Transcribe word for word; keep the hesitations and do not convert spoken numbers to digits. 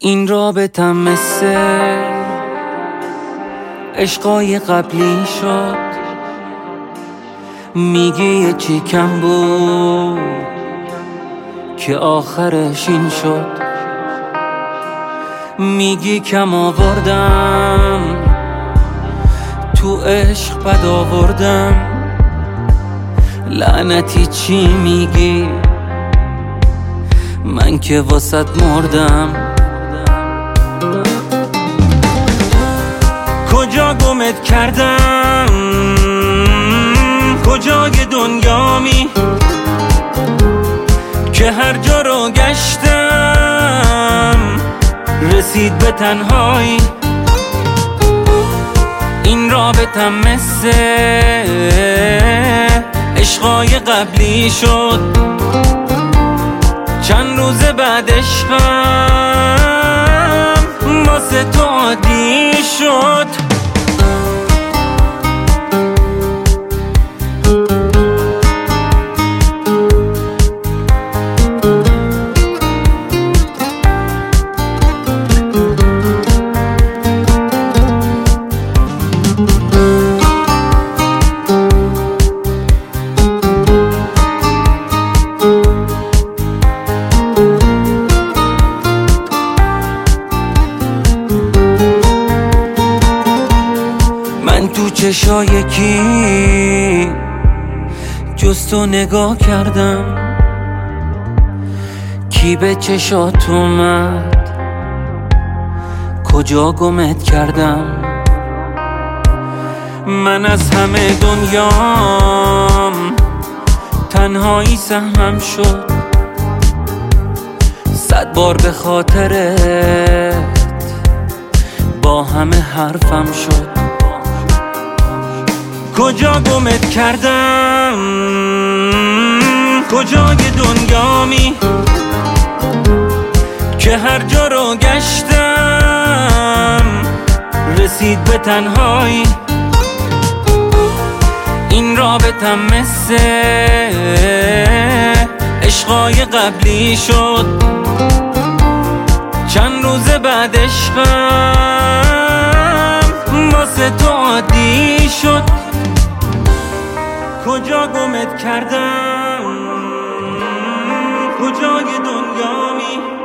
این رابطم مثل عشقای قبلی شد. میگی یه چی کم بود که آخرش این شد. میگی کم آوردم تو عشق بد آوردم. لعنتی چی میگی؟ من که واسط مردم. کجا گمت کردم؟ کجای دنیامی که هر جا رو گشتم رسید به تنهایی. این رابطم مثل عشقای قبلی شد. چند روز بعد عشقم واسه تو عادی شد. من تو چشای کی جز تو نگاه کردم؟ کی به چشات اومد؟ کجا گمت کردم؟ من از همه دنیام تنهایی سهمم شد. صد بار به خاطرت با همه حرفم شد. کجا گمت کردم؟ کجای دنیامی که هر جا رو گشتم رسید به تنهایی. این رابطم مثل عشقای قبلی شد. چند روز بعد عشقم واسه تو عادی شد. کجا گمت کردم؟ کجای دنیامی